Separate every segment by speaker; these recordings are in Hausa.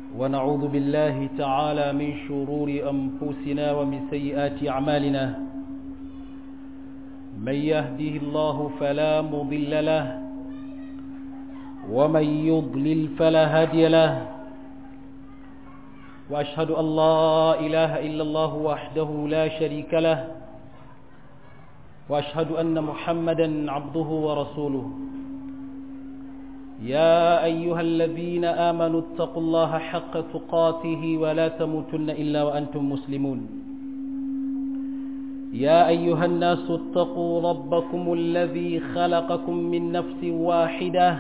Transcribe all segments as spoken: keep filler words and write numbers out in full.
Speaker 1: ونعوذ بالله تعالى من شرور أنفسنا ومن سيئات أعمالنا. من يهده الله فلا مضل له ومن يضلل فلا هادي له، وأشهد أن لا إله إلا الله وحده لا شريك له، وأشهد أن محمدا عبده ورسوله. يا أيها الذين آمنوا اتقوا الله حق تقاته ولا تموتن إلا وأنتم مسلمون. يا أيها الناس اتقوا ربكم الذي خلقكم من نفس واحدة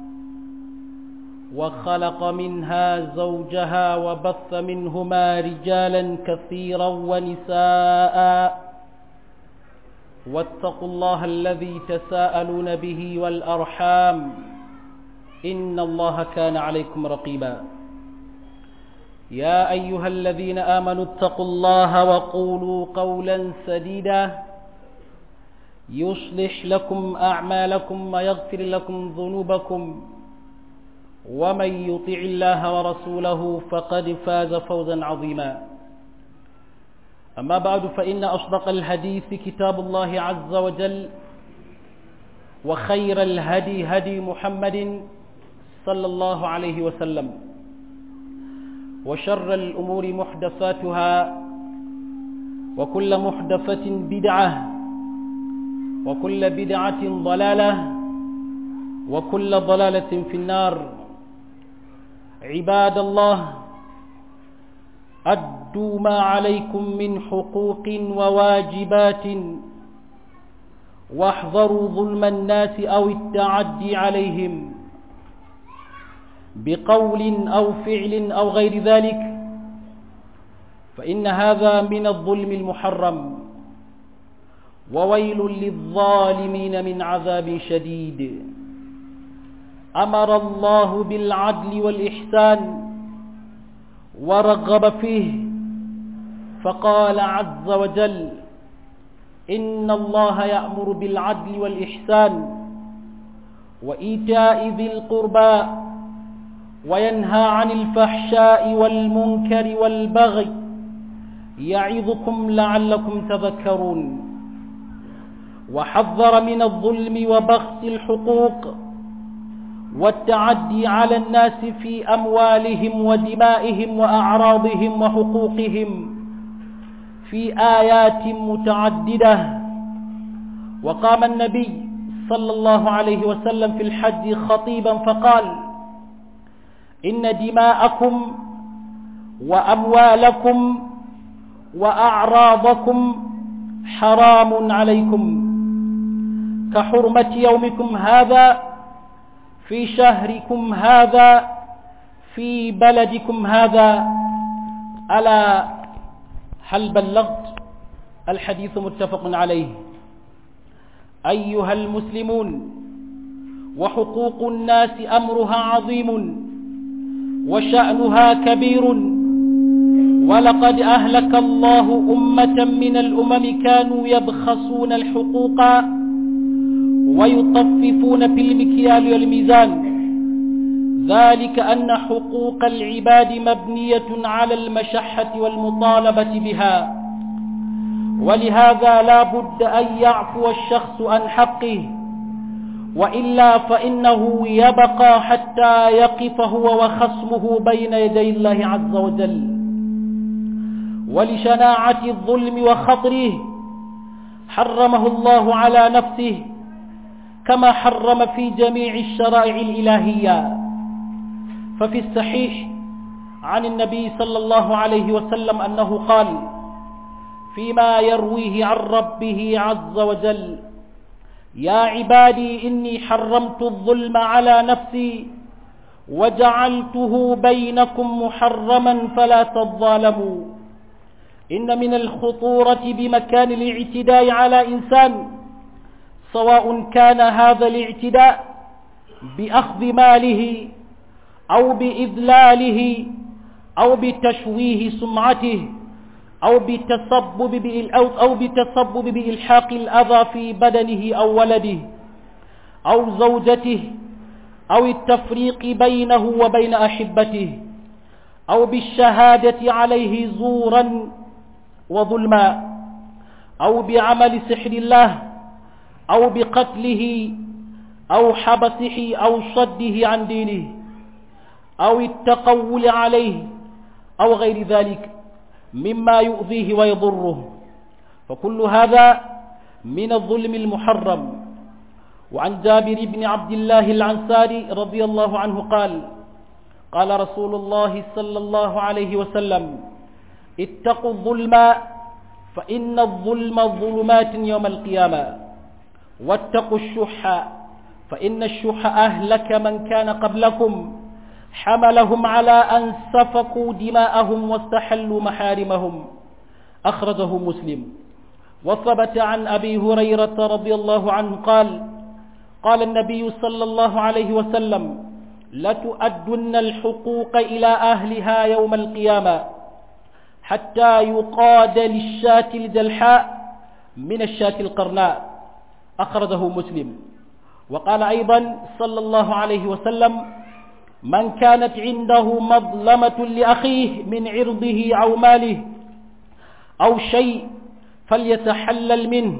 Speaker 1: وخلق منها زوجها وبث منهما رجالا كثيرا ونساء، واتقوا الله الذي تساءلون به والأرحام إن الله كان عليكم رقيبا. يا أيها الذين آمنوا اتقوا الله وقولوا قولا سديدا يصلح لكم أعمالكم ويغفر لكم ذنوبكم، ومن يطع الله ورسوله فقد فاز فوزا عظيما. أما بعد، فإن أصدق الحديث كتاب الله عز وجل، وخير الهدي هدي محمد صلى الله عليه وسلم، وشر الأمور محدثاتها، وكل محدثة بدعة، وكل بدعة ضلالة، وكل ضلالة في النار. عباد الله، أدوا ما عليكم من حقوق وواجبات، واحذروا ظلم الناس أو التعدي عليهم بقول أو فعل أو غير ذلك، فإن هذا من الظلم المحرم، وويل للظالمين من عذاب شديد. أمر الله بالعدل والإحسان ورغب فيه، فقال عز وجل: إن الله يأمر بالعدل والإحسان وإيتاء ذي القربى وينهى عن الفحشاء والمنكر والبغي يعظكم لعلكم تذكرون. وحذر من الظلم وبخس الحقوق والتعدي على الناس في أموالهم ودمائهم وأعراضهم وحقوقهم في آيات متعددة. وقام النبي صلى الله عليه وسلم في الحج خطيبا فقال: إن دماءكم وأموالكم وأعراضكم حرام عليكم كحرمة يومكم هذا في شهركم هذا في بلدكم هذا. ألا هل بلغت؟ الحديث متفق عليه. أيها المسلمون، وحقوق الناس أمرها عظيم وشأنها كبير، ولقد أهلك الله أمة من الأمم كانوا يبخسون الحقوق ويطففون في المكيال والميزان، ذلك أن حقوق العباد مبنية على المشحة والمطالبة بها، ولهذا لا بد أن يعفو الشخص عن حقه، وإلا فإنه يبقى حتى يقف هو وخصمه بين يدي الله عز وجل. ولشناعة الظلم وخطره حرمه الله على نفسه، كما حرم في جميع الشرائع الإلهية. ففي الصحيح عن النبي صلى الله عليه وسلم أنه قال فيما يرويه عن ربه عز وجل: يا عبادي إني حرمت الظلم على نفسي وجعلته بينكم محرما فلا تظالموا. إن من الخطورة بمكان الاعتداء على إنسان، سواء كان هذا الاعتداء بأخذ ماله أو بإذلاله أو بتشويه سمعته أو بتسبب أو بتسبب بإلحاق الأذى في بدنه أو ولده أو زوجته أو التفريق بينه وبين أحبته أو بالشهادة عليه زورا وظلما، أو بعمل سحر الله، أو بقتله أو حبسه أو صده عن دينه، أو التقول عليه أو غير ذلك مما يؤذيه ويضره، فكل هذا من الظلم المحرم. وعن جابر بن عبد الله العنساري رضي الله عنه قال: قال رسول الله صلى الله عليه وسلم: اتقوا الظلم فإن الظلم ظلمات يوم القيامة، واتقوا الشح فإن الشح أهلك من كان قبلكم، حملهم على أن سفكوا دماءهم واستحلوا محارمهم. أخرجه مسلم. وثبت عن أبي هريرة رضي الله عنه قال: قال النبي صلى الله عليه وسلم: لتؤدن الحقوق إلى أهلها يوم القيامة حتى يقاد للشاة الجلحاء من الشاة القرناء. أخرجه مسلم. وقال أيضا صلى الله عليه وسلم: من كانت عنده مظلمة لأخيه من عرضه أو ماله أو شيء فليتحلل منه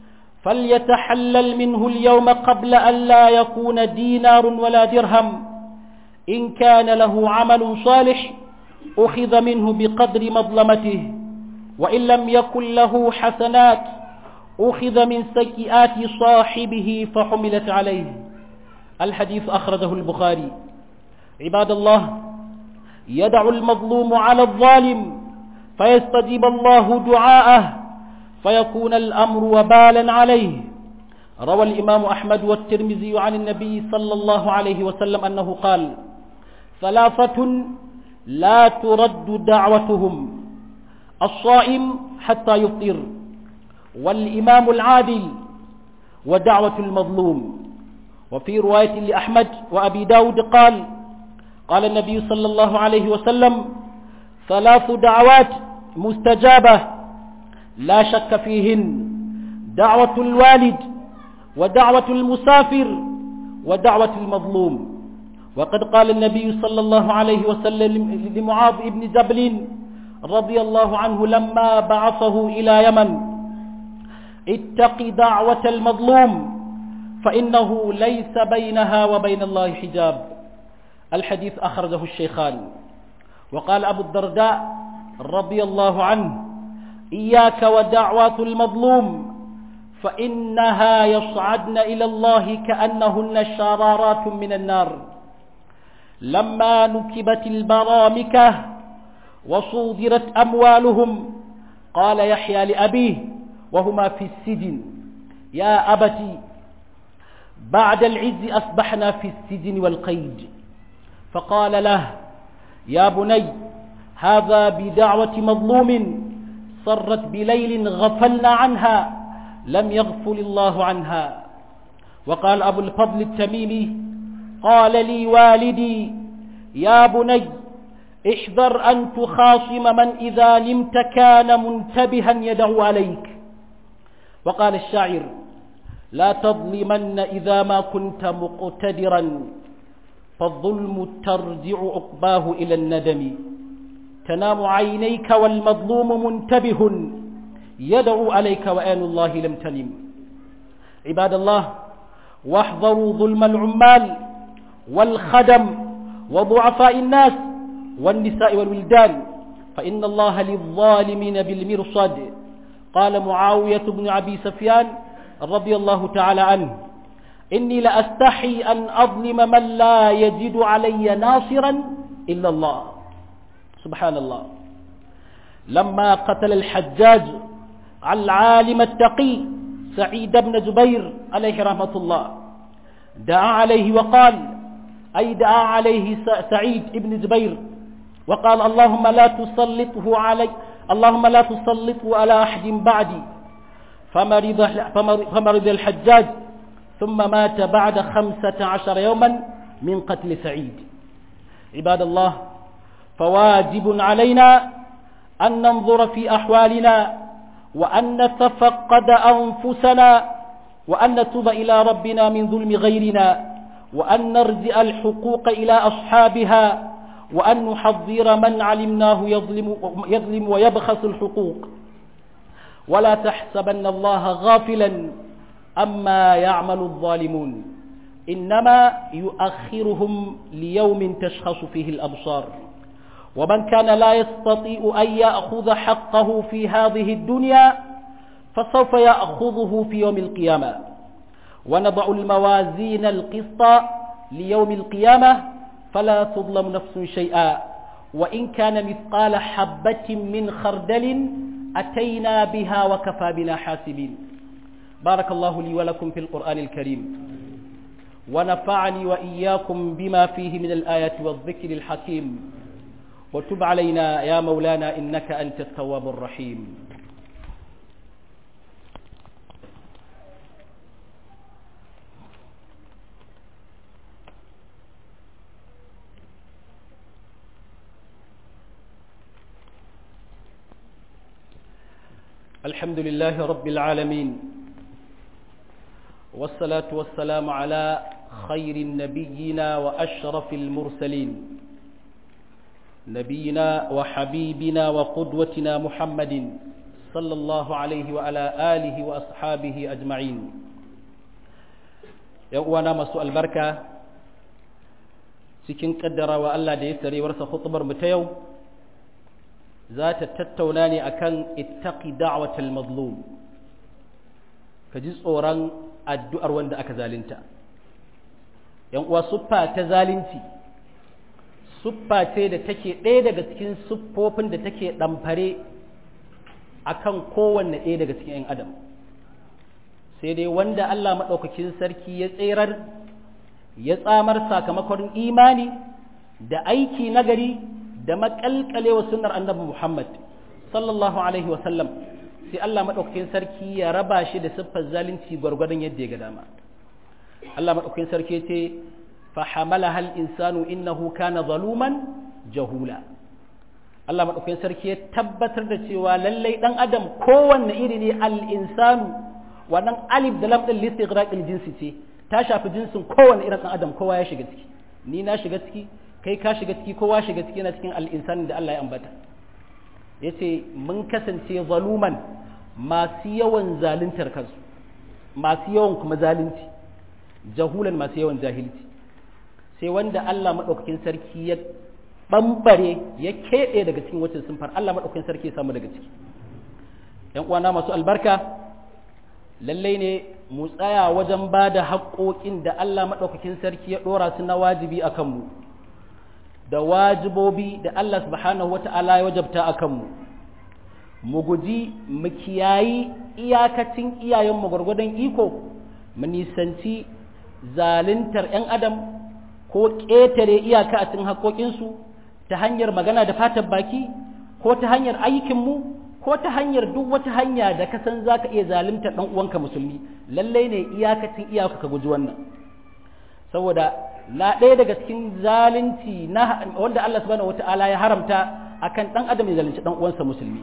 Speaker 1: فليتحلل منه اليوم قبل أن لا يكون دينار ولا درهم. إن كان له عمل صالح أخذ منه بقدر مظلمته، وإن لم يكن له حسنات أخذ من سيئات صاحبه فحملت عليه. الحديث أخرجه البخاري. عباد الله، يدع المظلوم على الظالم فيستجيب الله دعاءه فيكون الأمر وبالا عليه. روى الإمام أحمد والترمذي عن النبي صلى الله عليه وسلم أنه قال: ثلاثة لا ترد دعوتهم: الصائم حتى يفطر، والإمام العادل، ودعوة المظلوم. وفي رواية لأحمد وأبي داود قال: قال النبي صلى الله عليه وسلم: ثلاث دعوات مستجابة لا شك فيهن: دعوة الوالد، ودعوة المسافر، ودعوة المظلوم. وقد قال النبي صلى الله عليه وسلم لمعاذ بن جبل رضي الله عنه لما بعثه إلى يمن: اتق دعوة المظلوم فإنه ليس بينها وبين الله حجاب. الحديث أخرجه الشيخان. وقال أبو الدرداء رضي الله عنه: إياك ودعوات المظلوم فإنها يصعدن إلى الله كأنهن شرارات من النار. لما نكبت البرامكة وصودرت أموالهم قال يحيى لأبيه وهما في السجن: يا أبتي بعد العز أصبحنا في السجن والقيد. فقال له: يا بني هذا بدعوة مظلوم صرت بليل غفلنا عنها لم يغفل الله عنها. وقال أبو الفضل التميمي: قال لي والدي: يا بني احذر أن تخاصم من إذا نمت كان منتبها يدعو عليك. وقال الشاعر: لا تظلمن إذا ما كنت مقتدرا، فالظلم ترجع عقباه إلى الندم. تنام عينيك والمظلوم منتبه يدعو عليك وآن الله لم تنم. عباد الله، واحذروا ظلم العمال والخدم وضعفاء الناس والنساء والولدان، فإن الله للظالمين بالمرصاد. قال معاوية بن أبي سفيان رضي الله تعالى عنه: إني لأستحي أن أظلم من لا يجد علي ناصرا إلا الله. سبحان الله. لما قتل الحجاج العالم التقي سعيد بن جبير عليه رحمة الله دعا عليه وقال، أي دعا عليه سعيد بن جبير وقال: اللهم لا تسلطه علي اللهم لا تسلطه على أحد بعدي. فمرض, فمرض الحجاج ثم مات بعد خمسة عشر يوما من قتل سعيد. عباد الله، فواجب علينا أن ننظر في أحوالنا وأن نتفقد أنفسنا وأن نتوب إلى ربنا من ظلم غيرنا، وأن نرجع الحقوق إلى أصحابها، وأن نحذر من علمناه يظلم, يظلم ويبخس الحقوق، ولا تحسبن الله غافلا أما يعمل الظالمون، إنما يؤخرهم ليوم تشخص فيه الأبصار. ومن كان لا يستطيع أن يأخذ حقه في هذه الدنيا فسوف يأخذه في يوم القيامة. ونضع الموازين القسط ليوم القيامة فلا تظلم نفس شيئا، وإن كان مثقال حبة من خردل أتينا بها وكفى بنا حاسبين. بارك الله لي ولكم في القرآن الكريم، ونفعني وإياكم بما فيه من الآيات والذكر الحكيم، وتب علينا يا مولانا إنك أنت التواب الرحيم. الحمد لله رب العالمين، والصلاة والسلام على خير النبيين وأشرف المرسلين، نبينا وحبيبنا وقدوتنا محمد صلى الله عليه وعلى آله وأصحابه أجمعين. يوانا مسوء البركة cikin kaddarawa Allah da ya sare warsa khutbar mu ta yau za ta tattauna ne akan ittaqi da'watal mazlum, ka ji tsoron addu'ar wanda aka zalunta. yan uwa, suffa ta zalunci suffa ce da take ɗaya daga cikin siffofin da take ɗamfare akan kowanne ɗaya daga cikin 'yan adam, sai dai wanda Allah maɗaukakin sarki ya tserar ya tsamar sakamakon imani da aiki nagari da makalkalewa sunnar annabi Muhammad sallallahu alaihi wasallam, sai Allah madaukakin sarki ya raba shi da siffar zalunci gwargwadon yadda ya ga dama. Allah madaukakin sarki ya ce fa hamalaha al-insanu innahu kana zaluman jahula. Allah madaukakin sarki ya tabbatar da cewa lallai dan adam kowanne iri ne al-insanu, wannan alif da lam din listighraqil jinsi ce, ta shafi jinsin kowanne irin dan adam, kowa ya shiga ciki, ni na shiga ciki, kai ka shiga ciki, kowa shiga ciki, na cikin al'insanin da Allah ya ambata. Ya ce mun kasance zaluman, masu yawan zaluntar kansu, masu yawan kuma zalunci, jahulan masu yawan jahilci, sai wanda Allah maɗaukakin sarki ya ɓambare ya keɓe daga cikin wacce sunfar, Allah maɗaukakin sarki ya samu daga ciki. ‘yan uwana masu albarka, lallai ne mu tsaya wajen ba da haƙoƙin da Allah maɗaukakin sarki ya ɗora su na wajibi a kanmu, da wajibobi da Allah subhanahu wata'ala ya wajabta a kanmu, mu guji mu kiyayi iyakacin iyayenmu gwargwadon iko, mu nisanci zaluntar 'yan adam ko ƙetare iyaka a cikin haƙoƙinsu ta hanyar magana da fatan baki, ko ta hanyar aikinmu, ko ta hanyar duk wata hanya da ka san za ka iya zaluntar ɗan uwanka musulmi. Lallai ne iyakacin iyaka ka guji wannan, saboda na ɗaya daga cikin zalunci na wanda Allah subhanahu wata'ala ya haramta akan ɗan adam ya zalunci ɗan uwansa musulmi.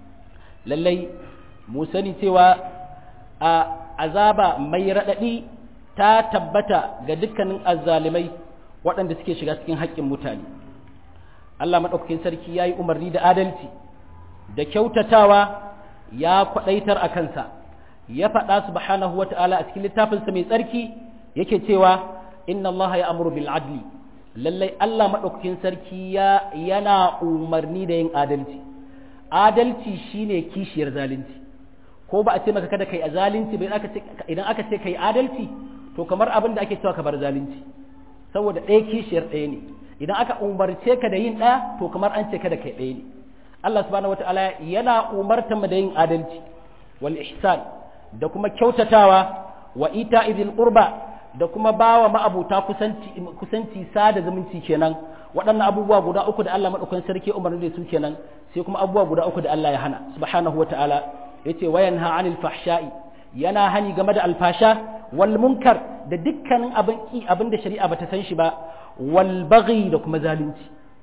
Speaker 1: Lallai mu sani cewa a azaba mai raɗaɗi ta tabbata ga dukkanin azzalimai waɗanda suke shiga cikin haƙƙin mutane. Allah maɗaukakin sarki ya yi umarni da adalci da kyautatawa, ya kwaɗaitar a kansa, ya faɗa subhanahu wata'ala a cikin littafinsa mai tsarki yake cewa inna Allah ya amuru bil adli, lallai Allah maɗaukakin sarki ya yana umarni da yin adalci. Adalci shine kishiyar zalunci, ko ba a ce maka kada kai a zalunci ba, idan aka ce kai adalci to kamar abin da ake cewa ka bar zalunci, saboda ɗaya kishiyar ɗaya ne. Idan aka umarce ka da yin ɗaya to kamar an ce kada kai ɗaya ne. Allah subhanahu wataala yana umartar mu da yin adalci wal ihsan, da kuma kyautatawa, wa ita'i dhil qurba, da kuma bawa ma'abuta kusanci kusanci sada zumunci kenan. Waɗannan abubuwa guda uku da Allah madaukakin sarki umarni da su kenan, sai kuma abubuwa guda uku da Allah ya hana subhanahu wataala. Yace wa yanha 'anil fahsha'i, yana hani game da alfasha, wal munkar, da dukkanin abin ki abin da shari'a bata san shi ba, wal baghi, da kuma zalunci.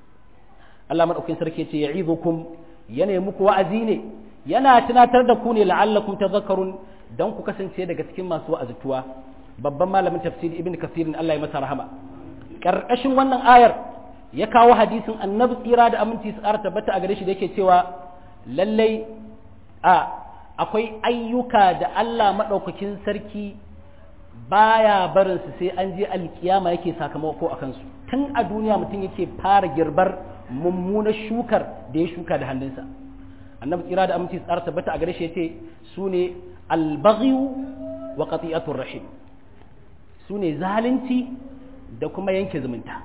Speaker 1: Allah madaukakin sarki yace ya'idukum, yana muku wa'azi ne, yana tunatar da ku ne la'allakum tadhakkarun, dan ku kasance daga cikin masu wa'azituwa. Babban malamin tafsiri Ibn Kathir Allah ya masa rahama, karkashin wannan ayar ya kawo hadisin annabi tsira da aminci su ƙara tabbata a gare shi da yake cewa lallai a akwai ayyuka da Allah maɗaukakin sarki baya barinsu sai an je alkiyama yake sakamako a kansu tun a duniya mutum yake fara girbar mummunar shukar da ya shuka da hannunsa annabi tsira da aminci tsara tabbata a gare shi yace su ne albaghiyu wa qati'atur rahim su ne zalunci da kuma yanke zumunta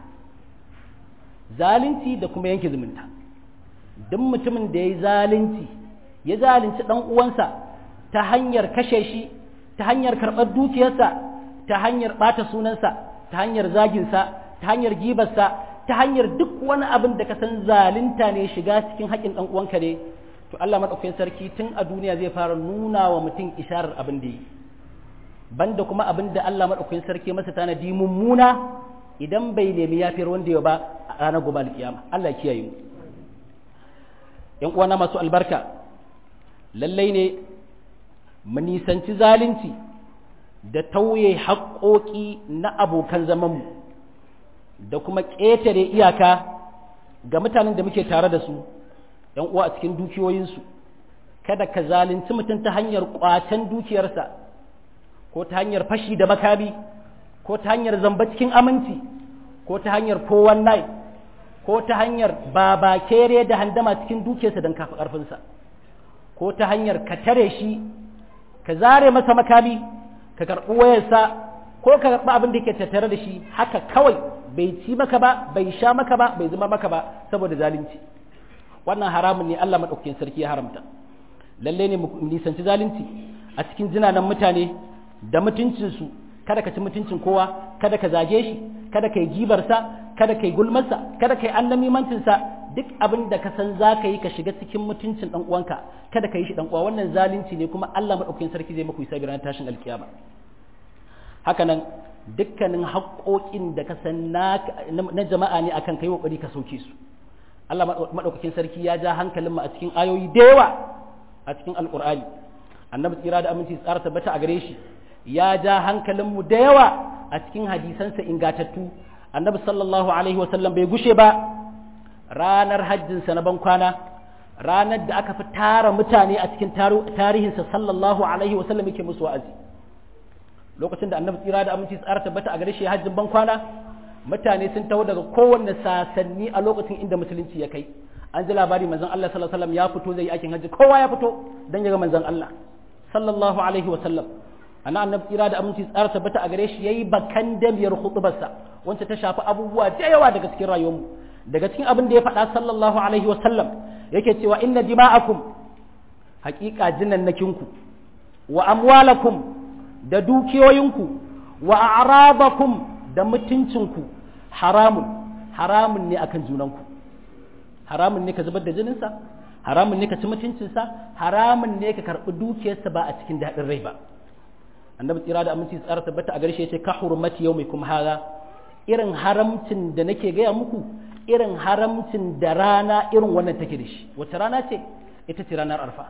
Speaker 1: zalunci da kuma yanke zumunta duk mutumin da ya yi zalunci ya zalunci dan uwansa ta hanyar kashe shi ta hanyar karɓar dukiyarsa ta hanyar ɓata sunansa ta hanyar zaginsa ta hanyar gibarsa ta hanyar duk wani abin da ka san zalunta ne shiga cikin haƙƙin ɗan uwanka ne to Allah madaukakin sarki tun a duniya zai fara nuna wa mutum isharar abin da yi banda kuma abin da Allah madaukakin sarki masa tanadi mummuna idan bai nemi yafiyar wanda ya ba a ranar gobe alkiyama Allah ya kiyaye mu yan uwana masu albarka lallai ne mu nisanci zalunci da tauye haƙoƙi na abokan zamanmu da kuma ƙetare iyaka ga mutanen da muke tare da su ‘yan uwa a cikin dukiyoyinsu kada ka zalunci mutum ta hanyar ƙwacen dukiyarsa ko ta hanyar fashi da makami ko ta hanyar zamba cikin aminci ko ta hanyar four one nine ko ta hanyar babakere da handama cikin dukiyarsa don kafa ƙarfinsa ko ta hanyar ka tare shi ka zare masa makami ka karɓi wayarsa ko ka karɓi abin da ke tattare da shi haka kawai bai ci maka ba bai sha maka ba bai zama maka ba saboda zalunci wannan haramun ne Allah madaukakin sarki ya haramta lalle ne mu nisanci zalunci a cikin jinanan mutane da mutuncinsu kada ka ci mutuncin kowa kada ka zage shi kada ka yi gibarsa kada ka yi gulmarsa kada ka yi annamimancinsa duk abin da ka san za ka yi ka shiga cikin mutuncin ɗan uwanka kada ka yi shi ɗan uwa wannan zalunci ne kuma Allah madaukakin sarki zai maku hisabi ranar tashin alkiyama haka nan dukkanin haƙoƙin da ka san na jama'a ne akan kai kokari ka sauke su Allah madaukakin sarki ya ja hankalin mu a cikin ayoyi da yawa a cikin alqur'ani annabi tsira da aminci tsara tabbata a gare shi ya ja hankalin mu da yawa a cikin hadisansa ingatattu annabi sallallahu alaihi wasallam bai gushe ba ranar hajjinsa na bankwana ranar da aka fi tara mutane a cikin tarihinsa sallallahu alaihi wasallam yake musu wa'azi lokacin da annabi tsira da aminci tsara tabbata a gare shi hajjin bankwana mutane sun taho daga kowanne sasanni a lokacin inda musulunci ya kai an ji labari manzon Allah sallallahu alaihi wasallam ya fito zai yi aikin hajji kowa ya fito dan ya ga manzon Allah sallallahu alaihi wasallam ana annabi tsira da aminci tsara tabbata a gare shi yayi bakan damiyar khutbarsa wacce ta shafi abubuwa da yawa daga cikin rayuwarmu daga cikin abin da ya faɗa sallallahu alaihi wasallam yake cewa inna dima'akum haƙiƙa jinnannakinku wa amwalakum da dukiyoyinku wa a'radakum da mutuncinku haramun haramun ne akan junanku haramun ne ka zubar da jininsa haramun ne ka ci mutuncinsa haramun ne ka karɓi dukiyarsa ba a cikin daɗin rai ba annabi tsira da aminci tsara tabbata a garshe yace ka hurmati yawmikum hada irin haramcin da nake gaya muku irin haramcin da rana irin wannan take da shi wace rana ce ita ce ranar arfa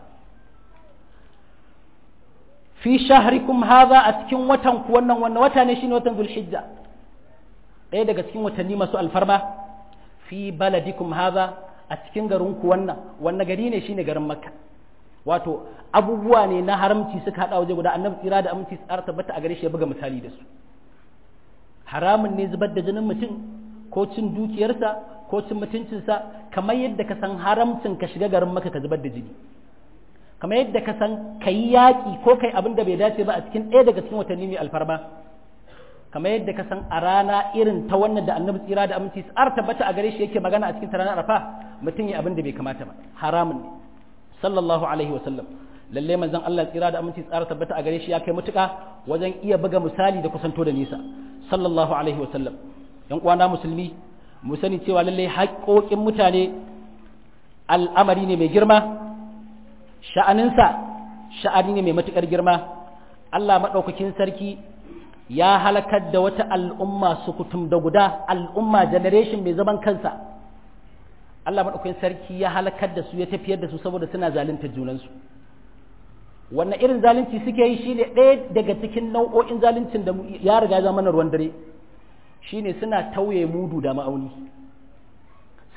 Speaker 1: fi shahrikum hadha a cikin watan ku wannan wannan wata ne shine watan zulhijja ɗaya daga cikin watanni masu alfarma fi baladikum hadha a cikin garin ku wannan wannan gari ne shine garin makka wato abubuwa ne na haramci suka hada waje guda annabi tsira da aminci tsara tabbata a gare shi ya buga misali da su haramun ne zubar da jinin mutum ko cin dukiyarsa ko cin mutuncinsa kamar yadda ka san haramcin ka shiga garin maka ka zubar da jini kamar yadda ka san ka yi yaƙi ko kai abin da bai dace ba a cikin ɗaya daga cikin watanni mai alfarma kamar yadda ka san a rana irin ta wannan da annabi tsira da aminci tsara tabbata a gare shi yake magana a cikin ranar arafa mutum ya abin da bai kamata ba haramun ne sallallahu alaihi wa sallam lalle manzon Allah tsira da aminci tsara tabbata a gare shi ya kai mutuka wajen iya buga misali da kusanto da nisa sallallahu alaihi wa sallam yan uwana musulmi mu sani cewa lalle haƙoƙin mutane al'amari ne mai girma sha'aninsa sha'ani ne mai matuƙar girma Allah maɗaukakin sarki ya halakar da wata al'umma sukutum da guda al'umma generation mai zaman kansa Allah maɗaukakin sarki ya halakar da su ya tafiyar da su saboda suna zalunta junansu wannan irin zalunci suke yi shine ɗaya daga cikin nau'o'in zaluncin da ya riga zama na ruwan dare shine suna tauye mudu da ma'auni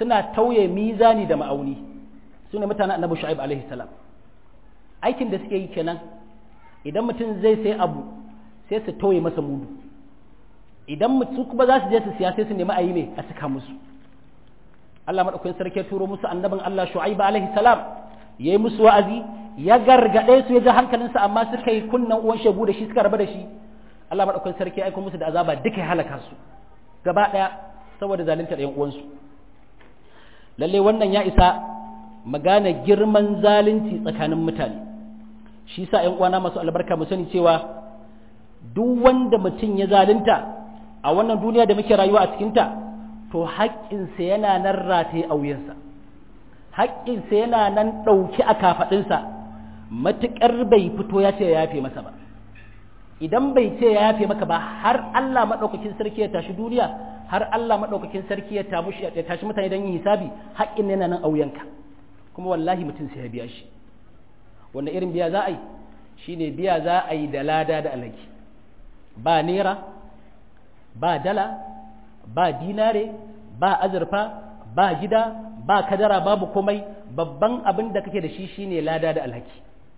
Speaker 1: suna tauye mizani da ma'auni su ne mutanen annabi shu'aib alaihi salam aikin da suke yi kenan idan mutum zai sai abu sai su tauye masa mudu idan mutum kuma za su je su siya sai su nemi a yi ne a saka musu Allah madaukakin sarki ya turo musu annabin Allah shu'aib alaihi salam yayi musu wa'azi ya gargade su ya ji hankalinsa amma suka yi kunnan uwan shegu da shi suka rabu da shi Allah madaukakin sarki ya aika musu da azaba duka ya halaka su gaba daya saboda zalunta da yan uwansu lalle wannan ya isa magana girman zalunci tsakanin mutane shi sa ƴan uwana masu albarka mu sani cewa duk wanda mutum ya zalunta a wannan duniya da muke rayuwa a cikin ta to haƙƙinsa yana nan rataye a wuyansa haƙƙinsa yana nan ɗauki a kafaɗinsa matuƙar bai fito ya ce ya yafe masa ba idan bai ce ya yafe maka ba har Allah maɗaukakin sarki ya tashi duniya har Allah maɗaukakin sarki ya tashi mutane don yin hisabi haƙƙin yana nan a wuyanka kuma wallahi mutum sai ya biya shi wanda irin biya za a yi shine biya za a yi da lada da alhaki ba naira ba dala ba dinare ba azurfa ba gida ba kadara babu komai babban abin da kake da shi shine lada da alhaki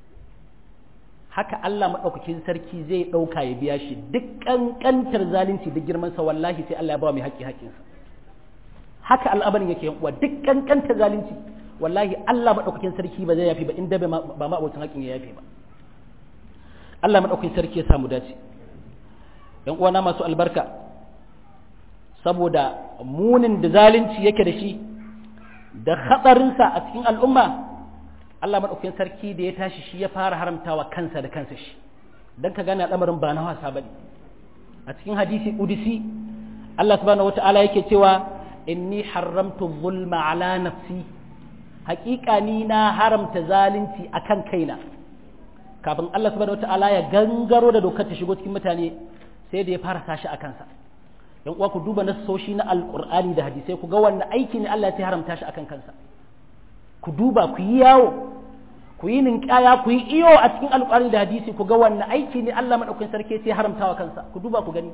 Speaker 1: haka Allah maɗaukakin sarki zai ɗauka ya biya shi duk ƙanƙantar zalunci duk girmansa wallahi sai Allah ya ba mai haƙƙi haƙƙinsa haka al'amarin yake yan uwa duk ƙanƙantar zalunci wallahi Allah maɗaukakin sarki ba zai yafi ba inda ba ma abocin haƙƙin ya yafi ba Allah maɗaukakin sarki ya samu dace yan uwana masu albarka saboda munin da zalunci yake da shi da hatsarinsa a cikin al'umma Allah maɗaukakin sarki da ya tashi shi ya fara haramtawa kansa da kansa shi don ka gane al'amarin ba na wasa bane a cikin hadisi qudsi Allah subhanahu wata'ala yake cewa inni haramtu zulma ala nafsi haƙiƙa ni na haramta zalunci akan kaina kafin Allah subhanahu wata'ala ya gangaro da dokar ta shigo cikin mutane sai da ya fara sashi a kansa yan uwa ku duba nassoshi na alqur'ani da hadisai ku ga wannan aiki ne Allah ya haramta shi akan kansa ku duba ku yi yawo ku yi ninkaya ku yi iyo a cikin alƙur'ani da hadisi ku ga wannan aiki ne Allah madaukakin sarki ya haramta wa kansa ku duba ku gani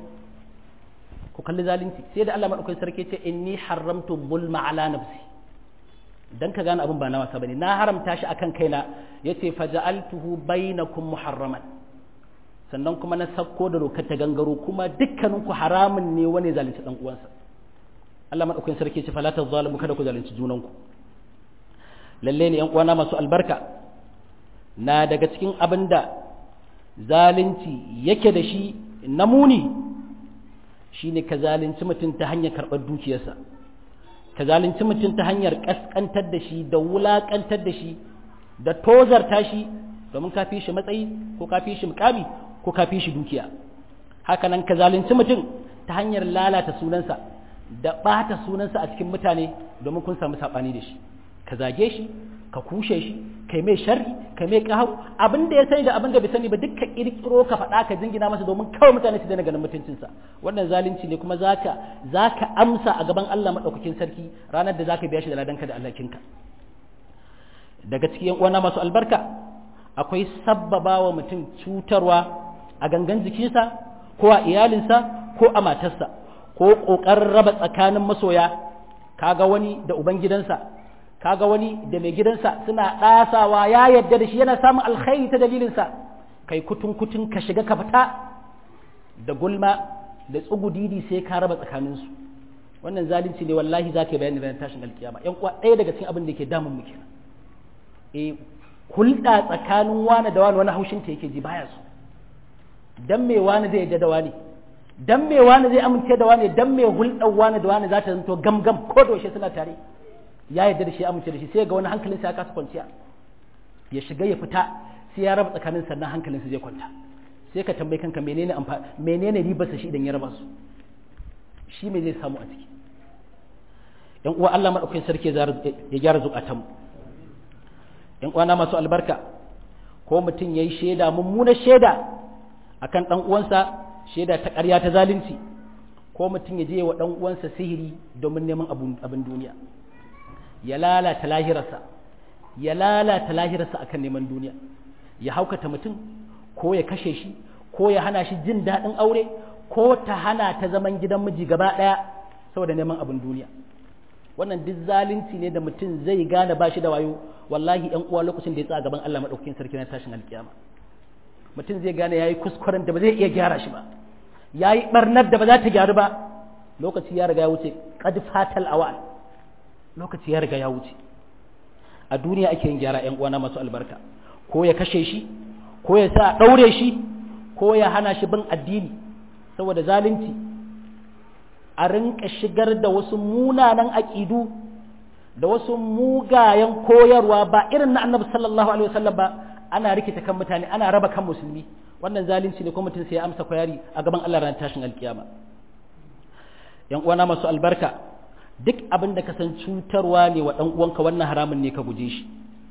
Speaker 1: ku kalli zalunci sai da Allah madaukakin sarki ce inni haramtu zulma ala nafsi dan ka gane abin ba na wasa bane na haramta shi akan kaina yace faja'altuhu bainakum muharraman sannan kuma na sakko da dokar ta gangaro kuma dukkanin ku haramun ne wani zalunci dan uwansa Allah madaukakin sarki ce fala tazalimu kada ku zalunci junanku lalle ne yan uwana masu albarka na daga cikin abin da zalunci yake da shi na muni shine ka zalunci mutum ta hanyar karɓar dukiyarsa ka zalunci mutum ta hanyar ƙasƙantar da shi da wulaƙantar da shi da tozarta shi domin ka fi shi matsayi ko ka fi shi muƙami ko ka fi shi dukiya hakanan ka zalunci mutum ta hanyar lalata sunansa da ɓata sunansa a cikin mutane domin kun samu saɓani da shi ka zage shi ka kushe shi kai mai sharri kai mai ƙaharu abin da ya sani da abin da bai sani ba duk ka ƙirƙiro ka faɗa ka jingina masa domin kawai mutane su daina ganin mutuncinsa wannan zalunci ne kuma zaka zaka amsa a gaban Allah madaukakin sarki ranar da zaka biya shi da ladanka da alhakinka daga cikin uwana masu albarka akwai sabbaba wa mutum cutarwa a gangan jikinsa ko a iyalinsa ko a matarsa ko ƙoƙarin raba tsakanin masoya kaga wani da ubangidansa kaga wani da mai gidansa suna ɗasawa ya yadda da shi yana samun alkhairi ta dalilinsa kai kutun kutun ka shiga ka fita da gulma da tsugudidi sai ka raba tsakaninsu wannan zalunci ne wallahi za ka yi bayani bayan tashin alkiyama yan uwa ɗaya daga cikin abin da ke damun mu kenan eh hulɗa tsakanin wani da wani wani haushin ta yake ji baya so dan me wani zai yadda da wani dan me wani zai amince da wani dan me hulɗar wani da wani za ta zanto gamgam ko da yaushe suna tare ya yarda da shi amince da shi sai ga wani hankalinsa ya kasa kwanciya ya shiga ya fita sai ya raba tsakanin sannan hankalinsa zai kwanta sai ka tambayi kanka menene amfani menene ribarsa shi idan ya raba su shi me zai samu a ciki yan uwa Allah madaukakin sarki ya gyara zukatan mu yan uwa na masu albarka ko mutum yayi sheda mummunar sheda akan dan uwansa sheda ta ƙarya ta zalunci ko mutum ya je wa dan uwansa sihiri domin neman abin duniya ya lalata lahirarsa ya lalata lahirarsa akan neman duniya ya haukata mutum ko ya kashe shi ko ya hana shi jin daɗin aure ko ta hana ta zaman gidan miji gaba ɗaya saboda neman abin duniya wannan duk zalunci ne da mutum zai gane ba shi da wayo wallahi ƴan uwa lokacin da ya tsaya gaban Allah madaukakin sarki na tashin alkiyama mutum zai gane yayi kuskuren da ba zai iya gyara shi ba yayi barnar da ba za ta gyaru ba lokaci ya riga ya wuce qad fatal awal lokaci ya riga ya wuce a duniya ake yin gyara ƴan uwana masu albarka ko ya kashe shi ko ya sa daure shi ko ya hana shi bin addini saboda zalunci a rinka shigar da wasu munanan aƙidu da wasu mugayen koyarwa ba irin na annabi sallallahu alaihi wasallam ba ana rikita kan mutane ana raba kan musulmi wannan zalunci ne ko mutum sai ya amsa kwayari a gaban Allah ran tashin alkiyama yan uwana masu albarka duk abin da ka san cutarwa ne wa dan uwanka wannan haramun ne ka guje shi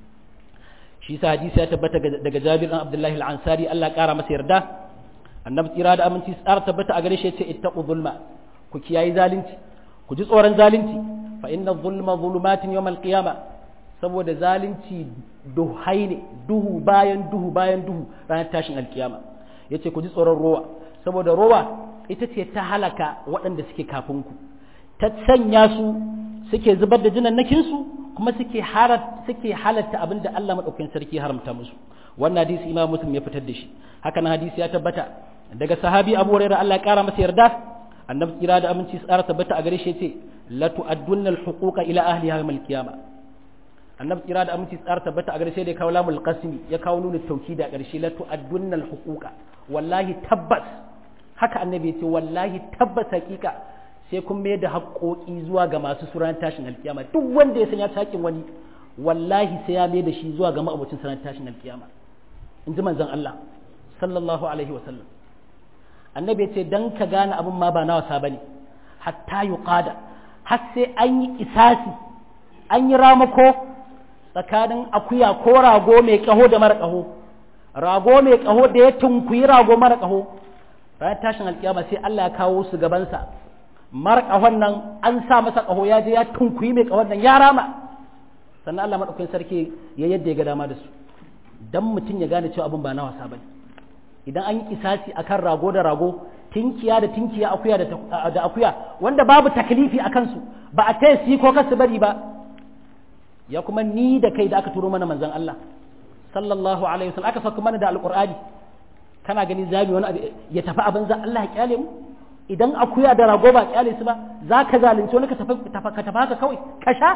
Speaker 1: shi sa hadisi ya tabbata daga Jabir bin Abdullah al-Ansari Allah kara masa yarda annabi tsira da aminci tsara tabbata a gare shi yace ittaqu zulma ku kiyayi zalunci ku ji tsoron zalunci fa inna zulma zulumatin yawm al-qiyama saboda zalunci duhai ne duhu bayan duhu bayan duhu ranar tashin alkiyama yace ku ji tsoron rowa saboda rowa ita ce ta halaka waɗanda suke kafin ku ta sanya su suke zubar da jinannakin su kuma suke harat suke halatta abinda Allah madaukakin sarki ya haramta musu wannan hadisi Imam Muslim ya fitar da shi haka nan hadisi ya tabbata daga sahabi Abu Hurairah Allah ya kara masa yarda annabi kira da aminci tsara tabbata a gare shi yace la tu'addunna al-huquqa ila ahliha yawm al-qiyamah annabi kira da aminci tsara tabbata a gare shi da kawo lamul qasmi ya kawo nunu tawkidi a gare la tu'addunna al-huquqa wallahi tabbas haka annabi yace wallahi tabbas hakika sai kun mai da haƙoƙi zuwa ga masu suran tashin alkiyama duk wanda ya san ya takin wani wallahi sai ya mai da shi zuwa ga ma'abocin suran tashin alkiyama in ji manzon Allah sallallahu alaihi wa sallam annabi ya ce dan ka gane abin ma ba na wasa bane hatta yuqada har sai an yi isasi an yi ramako tsakanin akuya ko rago mai kaho da mara kaho rago mai kaho da ya tunkuyi rago mara kaho ranar tashin alkiyama sai Allah ya kawo su gabansa mara kahon nan an sa masa kaho ya je ya tunkuyi mai kahon nan ya rama sannan Allah madaukakin sarki ya yadda ya ga dama da su dan mutum ya gane cewa abin ba na wasa bane idan an yi kisasi akan rago da rago tinkiya da tinkiya akuya da akuya wanda babu taklifi a kansu ba a taya su ko kasu bari ba ya kuma ni da kai da aka turo mana manzon Allah sallallahu alaihi wasallam aka saka mana da alqur'ani kana gani zabi wani abu ya tafi abin za Allah ya kyale mu idan akuya da rago ba kyale su ba za ka zalunci wani ka tafi ka tafi haka kawai ka sha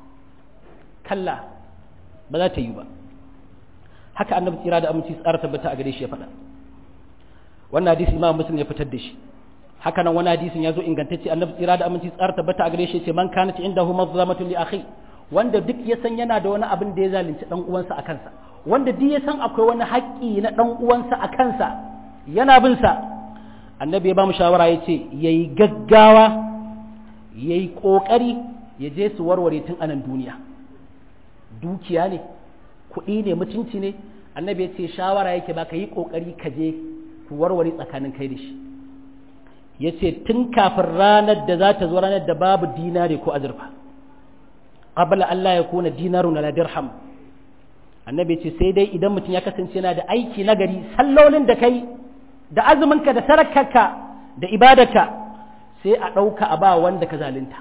Speaker 1: kalla ba za ta yi ba haka annabi tsira da aminci tsara tabbata a gare shi ya faɗa wannan hadisi imam muslim ya fitar da shi haka nan wani hadisin ya zo ingantacce annabi tsira da aminci tsara tabbata a gare shi ce man kanat indahu mazlamatu li akhi wanda duk ya san yana da wani abin da ya zalunci dan uwansa a kansa wanda duk ya san akwai wani haƙƙi na dan uwansa a kansa yana bin sa annabi ya ba mu shawara ya ce yayi gaggawa yayi kokari ya je su warware tun anan duniya dukiya ne kuɗi ne mutunci ne annabi ya ce shawara yake ba ka yi ƙoƙari ka je ku warware tsakanin kai da shi ya ce tun kafin ranar da za ta zo ranar da babu dinari ko azurfa qabla Allah ya kuna dinarun la dirham annabi ya ce sai dai idan mutum ya kasance yana da aiki nagari sallolin da kai da azuminka da sarakarka da ibadarka sai a ɗauka a ba wanda ka zalunta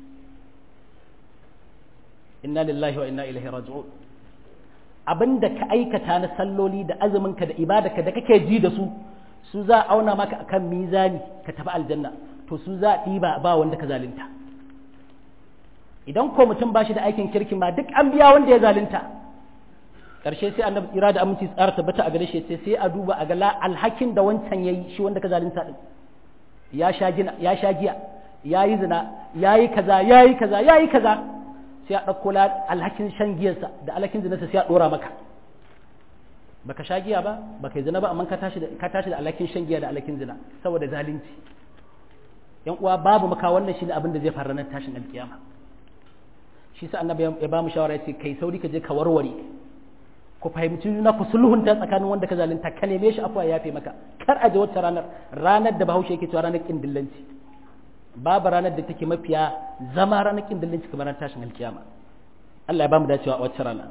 Speaker 1: inna lillahi wa inna ilaihi raji'un abinda ka aikata na salloli da azuminka da ibadarka da kake ji da su su za a auna maka akan mizani ka tafi aljanna to su za a ɗiba ba wanda ka zalunta idan ko mutum ba shi da aikin kirkin ma duk an biya wanda ya zalunta ƙarshe sai annabi tsira da aminci tsara tabbata a gare shi sai a duba a ga alhakin da wancan yayi shi wanda ka zalunta din ya sha gina ya sha giya yayi zina yayi kaza yayi kaza yayi kaza sai a ɗauko alhakin shan giyarsa da alhakin zinarsa sai a ɗora maka baka sha giya ba baka yi zina ba amma ka tashi da ka tashi da alhakin shan giya da alhakin zina saboda zalunci yan uwa babu maka wannan shine abin da zai faru ranar tashin alkiyama shi sa annabi ya ba mu shawara ya ce kai sauri ka je ka warware ku fahimci juna ku sulhunta tsakanin wanda ka zalunta ka neme shi afwa ya yafe maka kar a je wata ranar ranar da Bahaushe yake cewa ranar kin dillanci babu ranar da take mafiya zama ranar kin dillanci kamar ranar tashin alkiyama Allah ya ba mu dacewa a wacce rana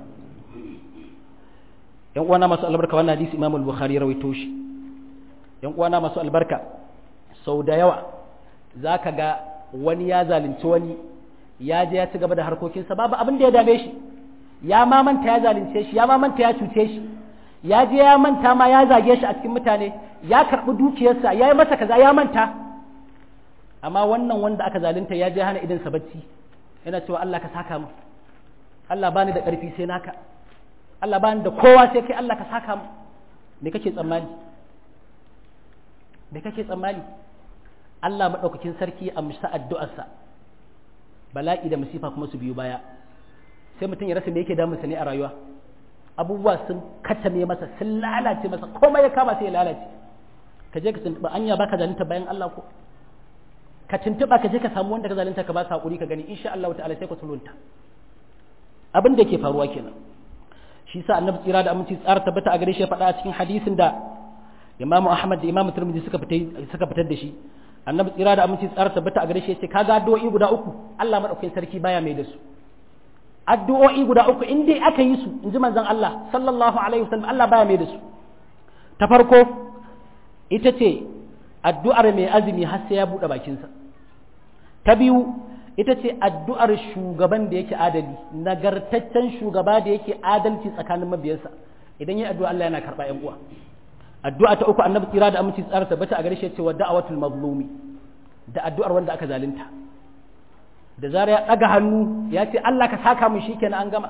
Speaker 1: yan uwana masu albarka wannan hadisi Imam al-Bukhari ya rawaito shi yan uwana masu albarka sau da yawa zaka ga wani ya zalunci wani ya je ya ci gaba da harkokinsa babu abin da ya dame shi, ya ma manta ya zalunce shi, ya ma manta ya cuce shi, ya je ya manta ma ya zage shi a cikin mutane, ya karɓi dukiyarsa, ya yi masa kaza ya manta. Amma wannan wanda aka zalunta ya je hana idansa bacci, yana cewa Allah ka saka mu, Allah bani da ƙarfi sai naka, Allah bani da kowa sai kai, Allah ka saka mu. Me kake tsammani? Me kake tsammani? Allah maɗaukakin sarki amsa addu'arsa, bala'i da musifa kuma su biyu baya, sai mutum ya rasa me yake damunsa ne a rayuwa. Abubuwa sun katame masa, sun lalace masa, komai ya kama sai ya lalace. Ka je ka tuntuɓa anya baka zalunta bayan Allah ko? Ka tuntuɓa ka je ka samu wanda ka zalunta ka ba sa hakuri ka gani, insha Allah ta'ala sai ku sulunta. Abin da ke faruwa kenan. Shi sa Annabi tsira da aminci tsara tabbata a gare shi ya faɗa a cikin hadisin da Imam Ahmad da Imam Tirmidhi suka fitar suka fitar da shi. Annabi tsira da aminci tsara tabbata a gare shi ya ce kaga addu'o'i guda uku Allah madaukakin sarki baya mai da su. Addu'o'i guda uku in dai aka yi su in ji manzon Allah sallallahu alaihi wasallam Allah baya mai da su. Ta farko ita ce addu'ar mai azumi har sai ya buɗe bakinsa. Ta biyu ita ce addu'ar shugaban da yake adali, nagartaccen shugaba da yake adalci tsakanin mabiyansa, idan yi addu'a Allah yana karɓa ‘yan uwa. Addu'a ta uku annabi tsira da aminci tsara tabbata a gare shi cewa da'awatul mazlumi, da addu'ar wanda aka zalunta. Da zara ya ɗaga hannu ya ce Allah ka saka mu shikenan an gama.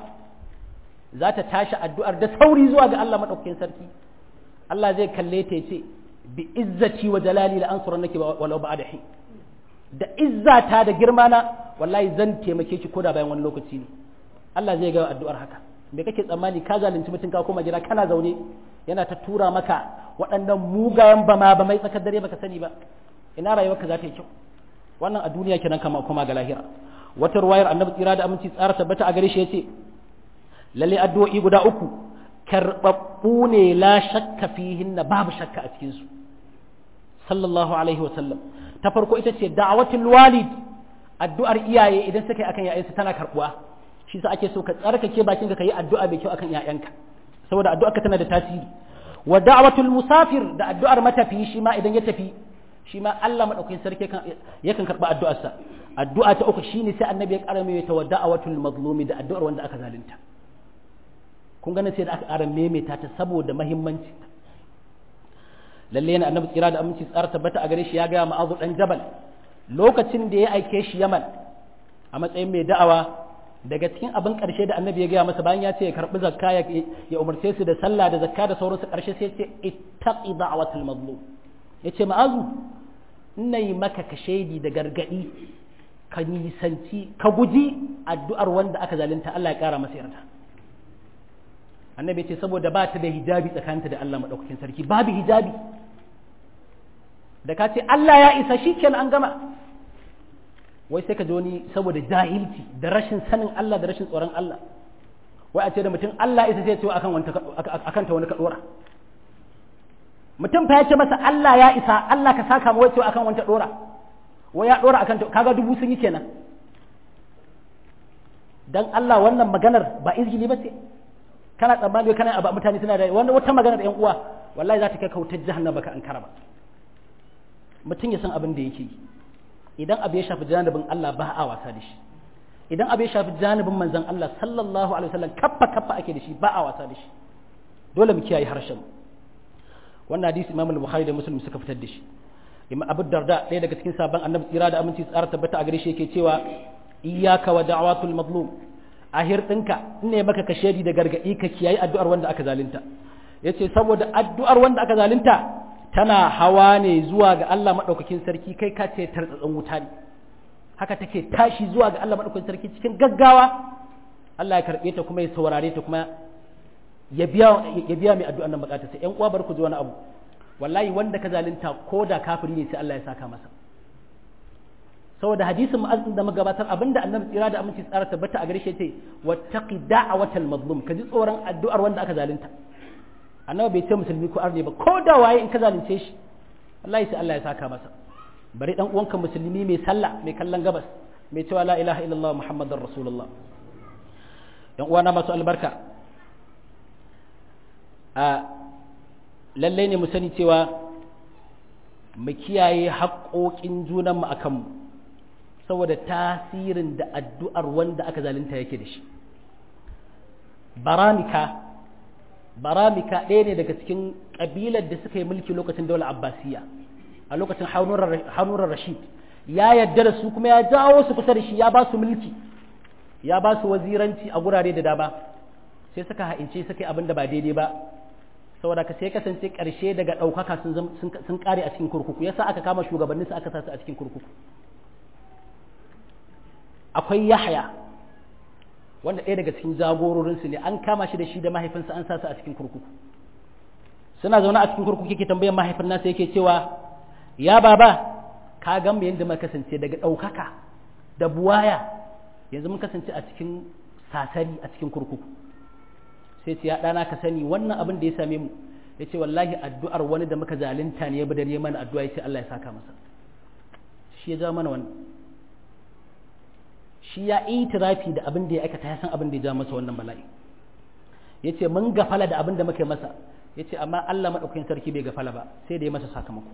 Speaker 1: Za ta tashi addu'ar da sauri zuwa ga Allah maɗaukakin sarki. Allah zai kalle ta ya ce bi izzati wa jalali la ansurannaki walau ba'da hin. Da izzata da girmana wallahi zan taimake ki koda bayan wani lokaci ne. Allah zai ga addu'ar haka. Me kake tsammani ka zalunci mutum ka koma gida kana zaune yana ta tura maka waɗannan mugayen bama ba mai tsakar dare baka sani ba. Ina rayuwarka za ta yi kyau. Wannan a duniya kenan kama kuma ga lahira. Wata ruwayar annabi tsira da aminci tsara tabbata a gare shi yace lalle addu'o'i guda uku karɓaɓɓu ne la shakka fihinna babu shakka a cikin su. Sallallahu alaihi wa sallam. Ta farko ita ce da'awatul walid, addu'ar iyaye idan suka yi akan yayansu tana karbuwa. Shi sa ake so ka tsarkake bakin ka yi addu'a mai kyau akan yayanka, saboda addu'a ka tana da tasiri. Wa da'awatul musafir, da addu'ar matafi shi ma idan ya tafi shi ma Allah madaukakin sarki yakan karba addu'arsa. Addu'a ta uku shine sai annabi ya ƙara mai ta wa da'awatul mazlumi, da addu'ar wanda aka zalunta. Kun ga sai da aka ƙara maimaita ta saboda muhimmanci. Lalle ne annabi tsira da aminci tsara tabbata a gare shi ya ga Mu'adh dan Jabal lokacin da ya aike shi Yaman a matsayin mai da'awa, daga cikin abin ƙarshe da annabi ya gaya masa bayan ya ce ya karɓi zakka ya umarce su da sallah da zakka da sauransu, ƙarshe sai ce ittaqi da'watul mazlum. Ya ce Mu'adh ina yi maka kashedi da gargaɗi ka nisanci ka guji addu'ar wanda aka zalunta, Allah ya ƙara masa yarda. Annabi ce saboda ba ta da hijabi tsakaninta da Allah maɗaukakin sarki, babu hijabi. Da ka ce Allah ya isa shi kenan an gama. Wai sai ka ji wani saboda jahilci da rashin sanin Allah da rashin tsoron Allah, wai a ce da mutum Allah isa sai ce akan ta wani ka ɗora. Mutum fa ya ce masa Allah ya isa, Allah ka saka mu wai ce akan wani ta ɗora. Wai ya ɗora akan ta, kaga dubu sun yi kenan. Dan Allah wannan maganar ba izgili ba ce. Kana tsammani kana abu mutane suna da wanda wata magana da ƴan uwa wallahi za ta kai kautar jahannama baka ankara ba. Mutum ya san abin da yake yi. Idan abu ya shafi janibin Allah ba a wasa da shi. Idan abu ya shafi janibin manzon Allah sallallahu alaihi wasallam kaffa kaffa ake da shi, ba a wasa da shi. Dole mu kiyaye harshen. Wannan hadisi Imam al-Bukhari da Muslim suka fitar da shi. Imam Abu Darda ɗaya daga cikin sabon Annabi tsira da aminci tsara tabbata a gare shi yake cewa iyyaka wa da'watul mazlum. Ahir ɗinka ne maka kashedi da gargaɗi ka kiyaye addu'ar wanda aka zalunta. Yace saboda addu'ar wanda aka zalunta tana hawa ne zuwa ga Allah maɗaukakin sarki, kai ka ce tartsatsin wuta ne. Haka take tashi zuwa ga Allah maɗaukakin sarki cikin gaggawa. Allah ya karɓe ta kuma ya saurare ta kuma ya biya ya biya mai addu'ar nan bukatar sa. Ƴan uwa bar ku ji wani abu. Wallahi wanda ka zalunta ko da kafiri ne sai Allah ya saka masa. Saboda hadisin mu'azzin da magabatar abinda annabi tsira da aminci tsara tabbata a gare shi yace wattaqi da'watal mazlum, ka ji tsoron addu'ar wanda aka zalunta. Annabi bai ce musulmi ko arne ba, ko da waye in ka zalunce shi wallahi sai Allah ya saka masa. Bari dan uwanka musulmi mai sallah mai kallon gabas mai cewa la ilaha illallah muhammadar rasulullah. Yan uwana masu albarka, a lalle ne mu sani cewa mu kiyaye haƙoƙin junanmu akan mu. saboda tasirin da addu'ar wanda aka zalunta yake da shi. baramika baramika ɗaya ne daga cikin ƙabilar da suka yi mulki lokacin daular abbasiya a lokacin hanurar rashid ya yadda da su kuma ya jawo su kusa da shi ya ba su mulki ya ba su waziranci a gurare da dama sai suka ha'ince suka yi abin da ba daidai ba saboda ka sai kasance ƙarshe daga ɗaukaka sun ƙare a cikin kurkuku yasa aka kama shugabanninsu aka sa su a cikin kurkuku. Akwai Yahya wanda ɗaya daga cikin jagororinsu ne an kama shi da shi da mahaifinsa an sa su a cikin kurkuku. Suna zaune a cikin kurkuku yake tambayar mahaifin nasa yake cewa ya baba ka ga mu yanda muka kasance daga ɗaukaka da buwaya yanzu mun kasance a cikin sasari a cikin kurkuku. Sai ce ya ɗana ka sani wannan abin da ya same mu ya ce wallahi addu'ar wani da muka zalunta ne ya bada ne mana addu'a ya ce Allah ya saka masa shi ya ja mana wannan shi ya itirafi da abin da ya aikata ya san abin da ya ja masa wannan bala'i ya ce mun gafala da abin da muka yi masa ya ce amma Allah maɗaukakin sarki bai gafala ba sai da ya masa sakamako.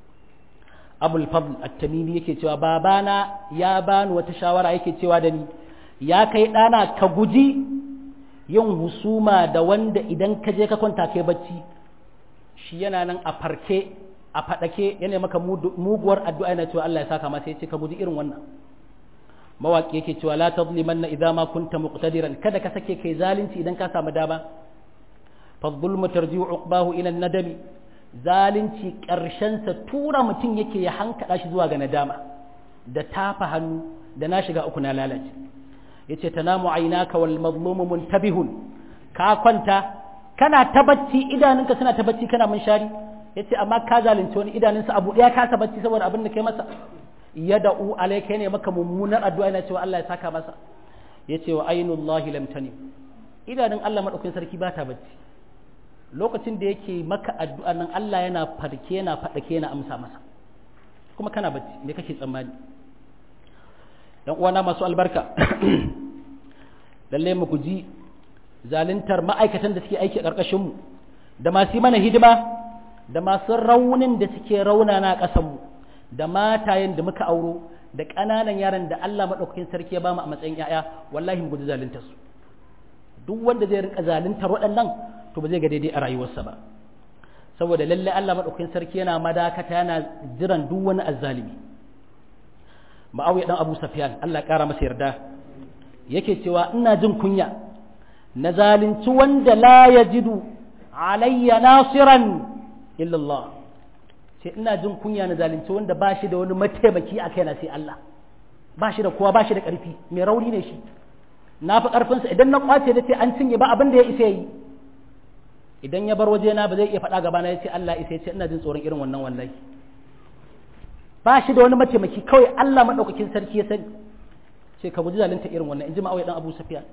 Speaker 1: Abul Fadl At-Tamimi yake cewa babana ya bani wata shawara yake cewa da ni ya kai ɗana ka guji yin husuma da wanda idan ka je ka kwanta kai bacci shi yana nan a farke a faɗake yana maka muguwar addu'a yana cewa Allah ya saka masa ya ce ka guji irin wannan. Mawaƙi yake cewa la tazlimanna idza ma kunta muqtadiran kada ka sake kai zalunci idan ka samu dama fa dhulmu tarji'u uqbahu ila nadami zalunci ƙarshen sa tura mutum yake ya hankada shi zuwa ga nadama da tafa hannu da na shiga uku na lalace. Yace tanamu aynaka wal mazlumu muntabihun ka kwanta kana ta bacci idanunka suna ta bacci kana munshari yace amma ka zalunci wani idanunsa abu daya ka ta bacci saboda abin da kai masa yada'u alayka ne maka mummunar addu'a yana cewa Allah ya saka masa yace wa aynullahi lam tanim idanun Allah madaukakin sarki ba ta bacci lokacin da yake maka addu'a nan Allah yana farke yana fadake yana amsa masa kuma kana bacci me kake tsammani. Dan uwana masu albarka lalle mu guji zaluntar ma'aikatan da suke aiki a ƙarƙashin mu da masu mana hidima da masu raunin da suke raunana a ƙasar mu da matayen da muka auro da ƙananan yaran da Allah madaukakin sarki ya bamu a matsayin yaya wallahi mu guji zaluntar su. Duk wanda zai rinka zaluntar waɗannan to ba zai ga daidai a rayuwarsa ba saboda lalle Allah madaukakin sarki yana madakata yana jiran duk wani azzalimi. Ma'awiya dan Abu Sufyan Allah ya kara masa yarda yake cewa ina jin kunya na zalunci wanda la yajidu alayya nasiran illa Allah sai ina jin kunya na zalunci wanda ba shi da wani mataimaki a kaina sai Allah ba shi da kowa ba shi da ƙarfi mai rauni ne shi na fi ƙarfinsa idan na kwace da ce an cinye ba abin da ya isa yi idan ya bar waje na ba zai iya faɗa gaba na ya ce Allah isa ya ce ina jin tsoron irin wannan wallahi ba shi da wani mataimaki kawai Allah maɗaukakin sarki ya sani ce ka guji zalunta irin wannan in ji ma'awai ɗan Abu Sufyan.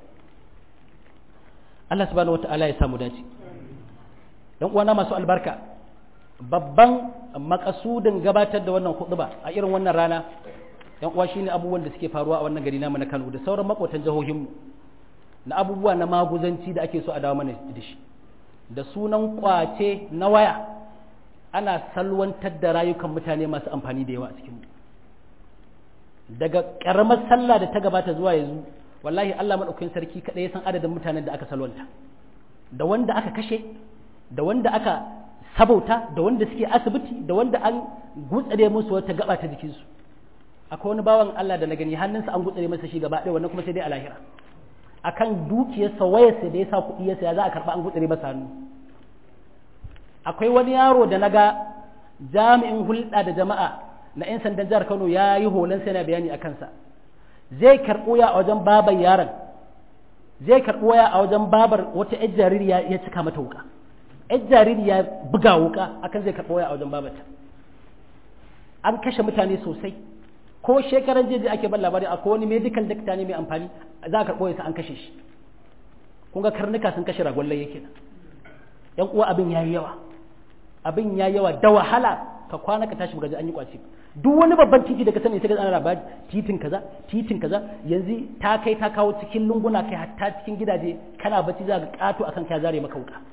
Speaker 1: Allah subhanahu wata'ala ya samu dace. Dan uwana masu albarka babban makasudin gabatar da wannan khutba a irin wannan rana yan uwa shine abubuwan da suke faruwa a wannan gari namu na Kano da sauran makotan jihohin mu na abubuwa na maguzanci da ake so a dawo mana da shi da sunan kwace na waya ana salwantar da rayukan mutane masu amfani da yawa a cikin daga karamar sallah da ta gabata zuwa yanzu wallahi Allah madaukakin sarki kadai ya san adadin mutanen da aka salwanta da wanda aka kashe da wanda aka sabauta da wanda suke asibiti da wanda an gutsare musu wata gaba ta jikinsu akwai wani bawan Allah da na gani hannunsa an gutsare masa shi gaba ɗaya wannan kuma sai dai a lahira akan dukiyarsa wayarsa da ya sa kuɗi ya saya za a karɓa an gutsare masa hannu. Akwai wani yaro da naga jami'in hulɗa da jama'a na 'yan sandan jihar Kano ya yi horon sai na bayani a kansa zai karɓo ya a wajen babar yaron zai karɓo ya a wajen babar wata 'yar jaririya ya cika mata wuka 'yar jaririya buga wuka akan zai karɓo ya a wajen babarta an kashe mutane sosai ko shekaran jeji ake ban labari akwai wani medical doctor ne mai amfani za a karɓo ya an kashe shi kun ga karnuka sun kashe ragwallon yake nan yan uwa abin yayi yawa abin yayi yawa da wahala ka kwana ka tashi gaji an yi kwaci duk wani babban titi da ka sani sai ka ana labari titin kaza titin kaza yanzu ta kai ta kawo cikin lunguna kai hatta cikin gidaje kana bacci za ka kato akan ka zare maka wuka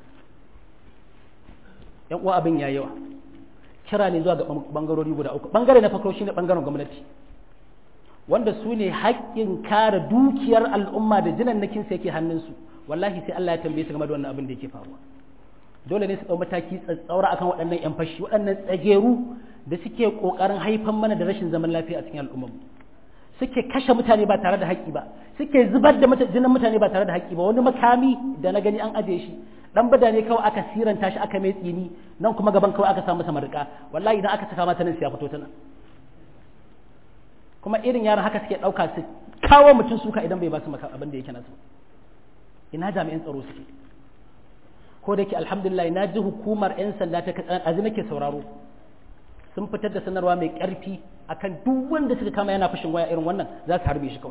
Speaker 1: yan uwa abin yayi yawa kira ne zuwa ga bangarori guda uku bangare na farko shine bangaren gwamnati wanda su ne haƙƙin kare dukiyar al'umma da jinannakin sa yake hannunsu wallahi sai Allah ya tambaye su game da wannan abin da yake faruwa dole ne su ɗau mataki tsaura akan waɗannan 'yan fashi waɗannan tsageru da suke ƙoƙarin haifan mana da rashin zaman lafiya a cikin al'ummar suke kashe mutane ba tare da haƙƙi ba suke zubar da jinin mutane ba tare da haƙƙi ba wani makami da na gani an ajiye shi dan bada ne kawai aka siranta shi aka mai tsini nan kuma gaban kawai aka samu masa marika wallahi idan aka saka mata nan sai ya fito tana kuma irin yaran haka suke ɗauka su kawo mutum suka idan bai ba su abin da yake nasu ina jami'an tsaro suke ko da yake alhamdulillah na ji hukumar 'yan sanda ta katsan azu nake sauraro sun fitar da sanarwa mai ƙarfi akan duk wanda suka kama yana fashin waya irin wannan za su harbe shi kawai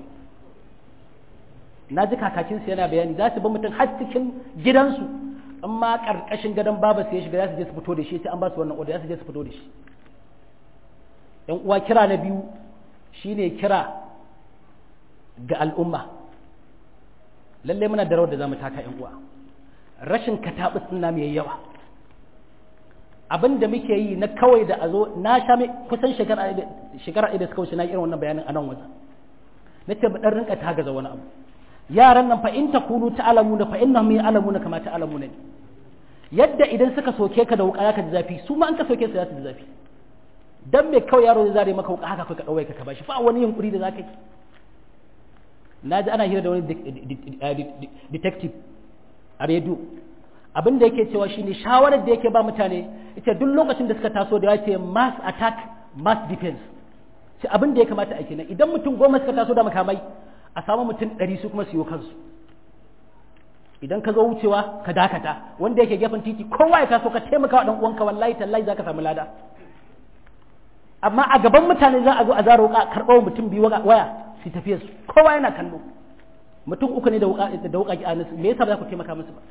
Speaker 1: na ji kakakinsu yana bayani za su bi mutum har cikin gidansu amma ƙarƙashin gadon baba sai ya shiga za su je su fito da shi sai an ba su wannan order za su je su fito da shi yan uwa kira na biyu shine kira ga al'umma lalle muna da rawar da zamu taka yan uwa rashin katabus din namu yayi yawa abin da muke yi na kawai da azo na sha kusan shekara shekara da suka wuce na irin wannan bayanin a nan wajen nace mu dan rinka tagaza wani abu yaran nan fa in takunu ta'lamuna fa innahum ya'lamuna kama ta'lamuna yadda idan suka soke ka da wuka ka ji zafi su ma an ka soke su za su ji zafi dan me kawai yaro zai zare maka wuka haka kai ka dauke ka bashi fa wani yunkuri da zaka yi naji ana hira da wani detective a radio abin da yake cewa shine shawarar da yake ba mutane ita duk lokacin da suka taso da yace mass attack mass defense sai abin da ya kamata a kenan idan mutum goma suka taso da makamai a samu mutum ɗari su kuma siyo kansu idan ka zo wucewa ka dakata wanda yake gefen titi kowa ya taso ka taimaka wa ɗan uwanka wallahi tallahi za ka samu lada amma a gaban mutane za a zo a zara wuka karɓar mutum biyu waya su tafiye su kowa yana kallo mutum uku ne da wuka da wuka a nasu me yasa ba za ku taimaka musu ba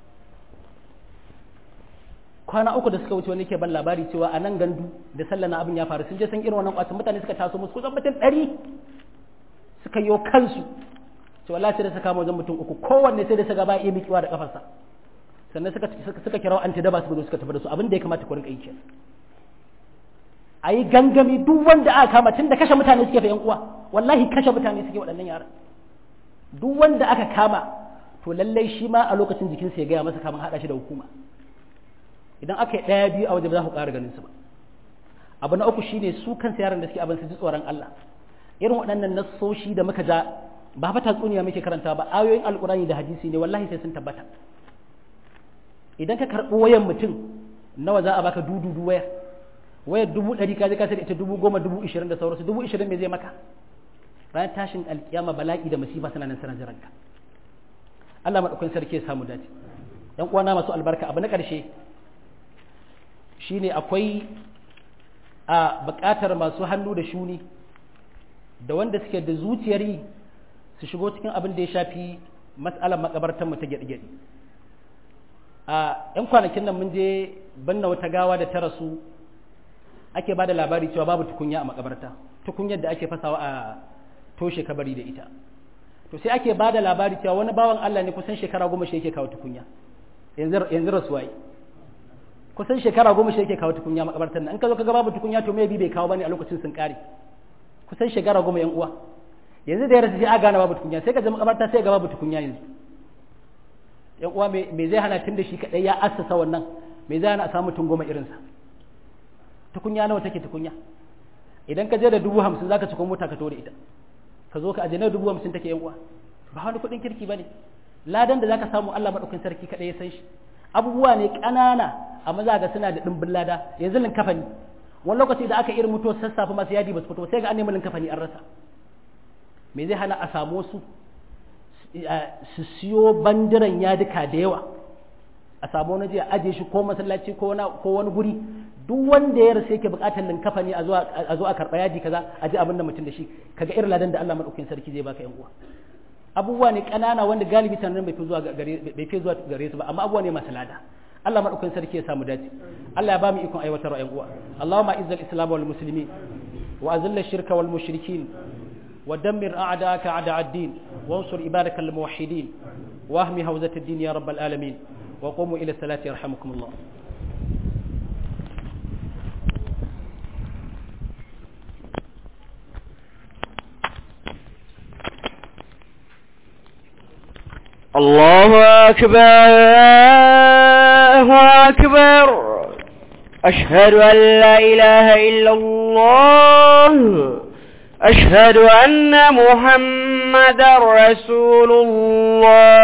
Speaker 1: kwana uku da suka wuce wani ke ban labari cewa a nan gandu da sallana abin ya faru sun je san irin wannan kwacin mutane suka taso musu kusan mutum ɗari suka yi kansu to wallahi sai da suka kama wajen mutum uku kowanne sai da suka ba iya miƙewa da kafarsa sannan suka suka kira anti daba su suka tafi da su abin da ya kamata ku rinka yi kenan ayi gangami duk wanda aka kama tun da kashe mutane suke fa yan uwa wallahi kashe mutane suke waɗannan yaran duk wanda aka kama to lallai shi ma a lokacin jikinsa ya gaya masa kamun haɗa shi da hukuma idan aka yi ɗaya biyu a waje ba za ku ƙara ganin su ba abu na uku shine su kansu yaran da suke abin su ji tsoron Allah irin waɗannan nassoshi da muka ja ba fa tatsuniya muke karanta ba ayoyin alƙurani da hadisi ne wallahi sai sun tabbata idan ka karɓi wayan mutum nawa za a baka dududu wayar wayar dubu ɗari ka je ka sai ita dubu goma dubu ishirin da sauransu dubu ishirin me zai maka ranar tashin alƙiyama bala'i da masifa suna nan sanar jiranka Allah maɗaukakin sarki ya samu dace ɗan uwana masu albarka abu na ƙarshe shine akwai a buƙatar masu hannu da shuni da wanda suke da zuciyar yi su shigo cikin abin da ya shafi matsalar makabartar mu ta gyaɗe-gyaɗe a ‘yan kwanakin nan mun je banna wata gawa da ta rasu ake ba da labari cewa babu tukunya a makabarta tukunyar da ake fasawa a toshe kabari da ita to sai ake ba da labari cewa wani bawan Allah ne kusan shekara goma shi yake kawo tukunya yanzu rasuwa yi kusan shekara goma shi yake kawo tukunya makabartar nan in ka zo ka ga babu tukunya to maybe bai kawo bane a lokacin sun kare kusan shekara goma yan uwa yanzu da ya rasu sai a gane babu tukunya sai ka je makabarta sai ga babu tukunya yanzu yan uwa me zai hana tun da shi kadai ya assasa wannan me zai hana a samu mutum goma irinsa tukunya nawa take tukunya idan ka je da dubu hamsin zaka ci mota ka tore ita ka zo ka aje na dubu hamsin take yan uwa ba wani kuɗin kirki bane ladan da zaka samu Allah madaukakin sarki kadai ya san shi abubuwa ne ƙanana amma za ga suna da ɗimbin lada yanzu linkafani wani lokaci da aka irin mutuwar sassafe masu yadi ba su fito sai ga an nemi linkafani an rasa me zai hana a samu su su siyo bandiran yadika da yawa a samu wani jiya aje shi ko masallaci ko wani guri duk wanda ya rasu yake buƙatar linkafani a zo a karɓa yaji kaza a ji abin da mutum da shi kaga irin ladan da Allah madaukakin sarki zai baka yan uwa abubuwa ne ƙanana wanda galibi tunanin bai fi zuwa gare bai fi zuwa gare su ba amma abubuwa ne masu lada Allah madaukakin sarki ya samu dace Allah ya ba mu ikon aiwatar ƴan uwa Allahumma izzil islam wal muslimin wa azil ash-shirka wal mushrikin wa dammir a'da'aka a'da' ad-din wa ansur ibadaka al muwahhidin wa ahmi hawzat ad-din ya rabbal alamin wa qumu ila salati yarhamukumullah
Speaker 2: الله أكبر الله أكبر. أشهد أن لا إله إلا الله. أشهد أن محمد رسول الله.